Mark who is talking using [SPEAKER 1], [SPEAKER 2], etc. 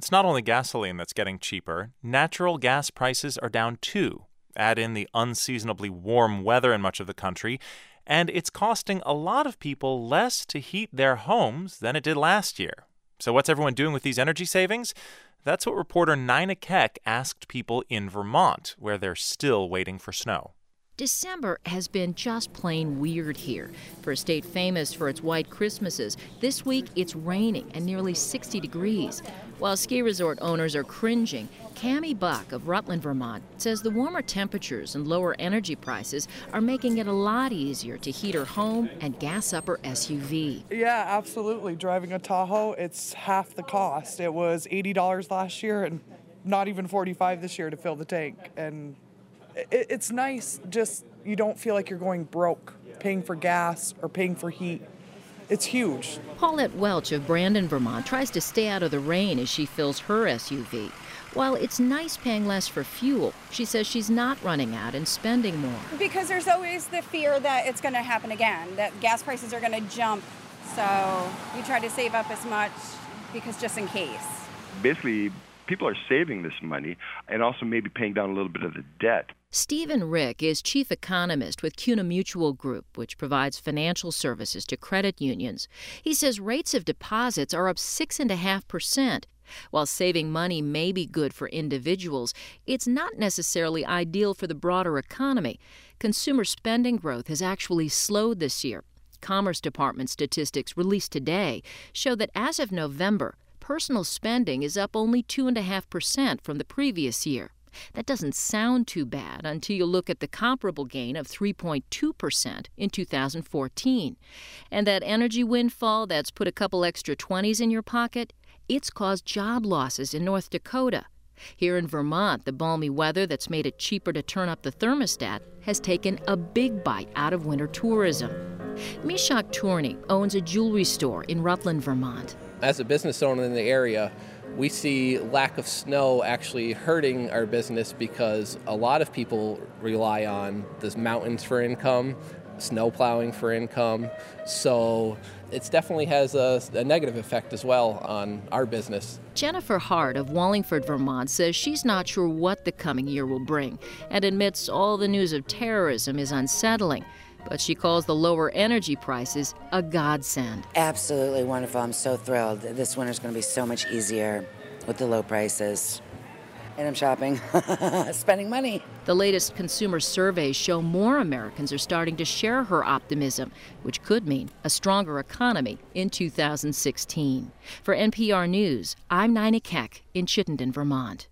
[SPEAKER 1] It's not only gasoline that's getting cheaper. Natural gas prices are down too. Add in the unseasonably warm weather in much of the country, and it's costing a lot of people less to heat their homes than it did last year. So what's everyone doing with these energy savings? That's what reporter Nina Keck asked people in Vermont, where they're still waiting for snow.
[SPEAKER 2] December has been just plain weird here. For a state famous for its white Christmases, this week it's raining and nearly 60 degrees. While ski resort owners are cringing, Cammie Buck of Rutland, Vermont, says the warmer temperatures and lower energy prices are making it a lot easier to heat her home and gas up her SUV.
[SPEAKER 3] Yeah, absolutely. Driving a Tahoe, it's half the cost. It was $80 last year and not even $45 this year to fill the tank. And it's nice, just you don't feel like you're going broke paying for gas or paying for heat. It's huge.
[SPEAKER 2] Paulette Welch of Brandon, Vermont, tries to stay out of the rain as she fills her SUV. While it's nice paying less for fuel, she says she's not running out and spending more.
[SPEAKER 4] Because there's always the fear that it's going to happen again, that gas prices are going to jump. So you try to save up as much because just in case.
[SPEAKER 5] Basically, people are saving this money and also maybe paying down a little bit of the debt.
[SPEAKER 2] Stephen Rick is chief economist with CUNA Mutual Group, which provides financial services to credit unions. He says rates of deposits are up 6.5%. While saving money may be good for individuals, it's not necessarily ideal for the broader economy. Consumer spending growth has actually slowed this year. Commerce Department statistics released today show that as of November, personal spending is up only 2.5% from the previous year. That doesn't sound too bad until you look at the comparable gain of 3.2% in 2014. And that energy windfall that's put a couple extra 20s in your pocket, it's caused job losses in North Dakota. Here in Vermont, the balmy weather that's made it cheaper to turn up the thermostat has taken a big bite out of winter tourism. Mishak Tourney owns a jewelry store in Rutland, Vermont.
[SPEAKER 6] As a business owner in the area, we see lack of snow actually hurting our business because a lot of people rely on the mountains for income, snow plowing for income. So it definitely has a negative effect as well on our business.
[SPEAKER 2] Jennifer Hart of Wallingford, Vermont, says she's not sure what the coming year will bring and admits all the news of terrorism is unsettling. But she calls the lower energy prices a godsend.
[SPEAKER 7] Absolutely wonderful. I'm so thrilled. This winter's going to be so much easier with the low prices. And I'm shopping, spending money.
[SPEAKER 2] The latest consumer surveys show more Americans are starting to share her optimism, which could mean a stronger economy in 2016. For NPR News, I'm Nina Keck in Chittenden, Vermont.